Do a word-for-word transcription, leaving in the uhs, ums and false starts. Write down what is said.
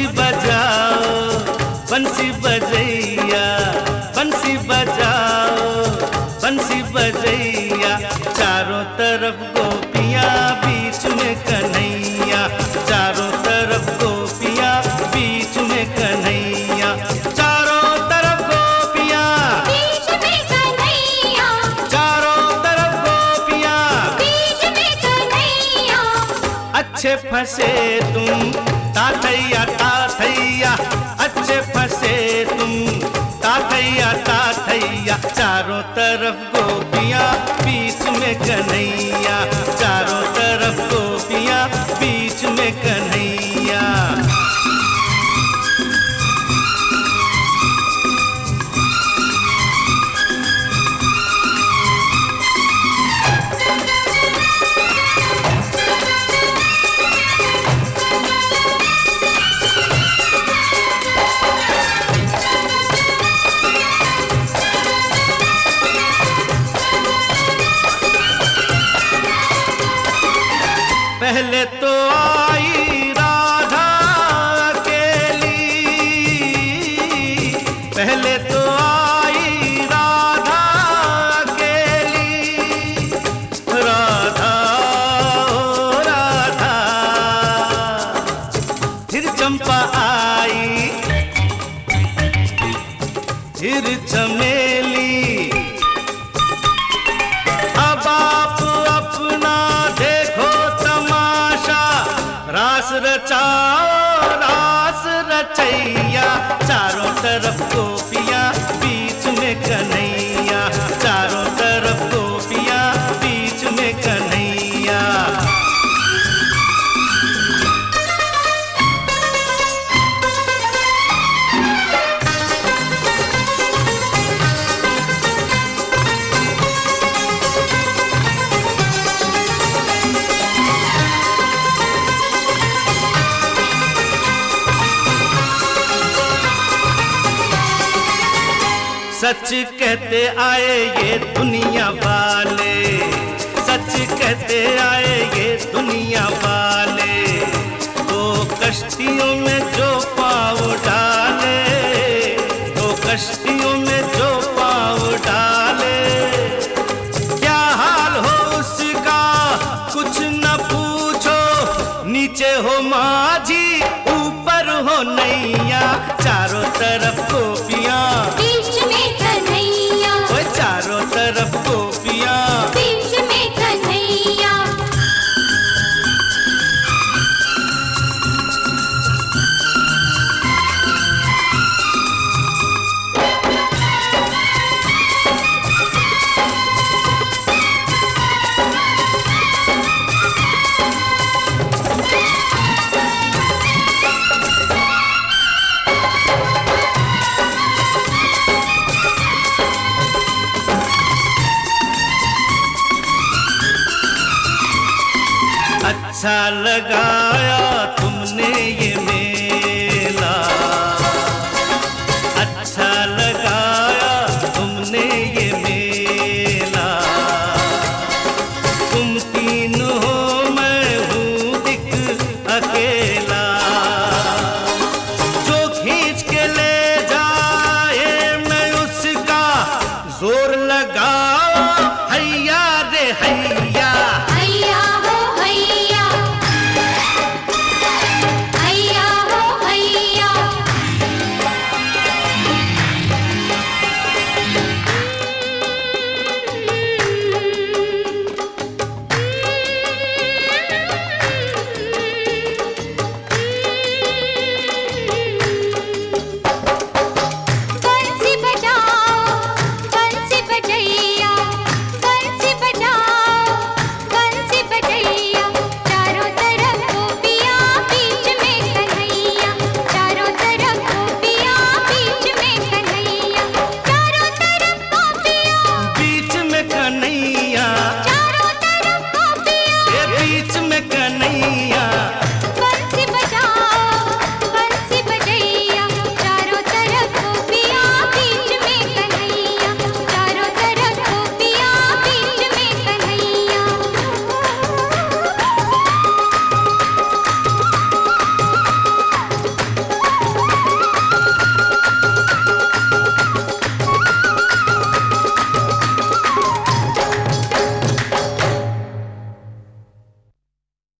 बंसी बजाओ बंसी बजैया, बंसी बजाओ बंसी बजैया। चारों तरफ गोपियाँ बीच में कन्हैया, चारों तरफ गोपियाँ बीच में कन्हैया, चारों तरफ गोपियाँ बीच में कन्हैया, चारों तरफ गोपियाँ बीच में कन्हैया। अच्छे फंसे तुम ताथैया ताथैया, अच्छे फंसे तुम ताथैया ताथैया। चारों तरफ गोपियाँ बीच में कन्हैया, चारों तरफ गोपियाँ बीच में कन्हैया। पहले तो आई राधा अकेली, पहले तो आई राधा अकेली, राधा ओ राधा। फिर चंपा आई, फिर चमेली। अब आप अपना देखो तमाशा, रास रचाओ रास रचैया। चारों तरफ गोपियाँ बीच में कन्हैया, चारों तरफ गोपियाँ बीच में कन्हैया। सच कहते आए ये दुनिया वाले, सच कहते आए ये दुनिया वाले। दो कश्तियों में जो पाँव डाले, दो कश्तियों में जो पाँव डाले। क्या हाल हो उसका कुछ न पूछो, नीचे हो माझी ऊपर हो नैया। चारों तरफ गोपियाँ बीच में कन्हैया, ओए चारों तरफ गोपियाँ बीच में कन्हैया। अच्छा लगाया तुमने ये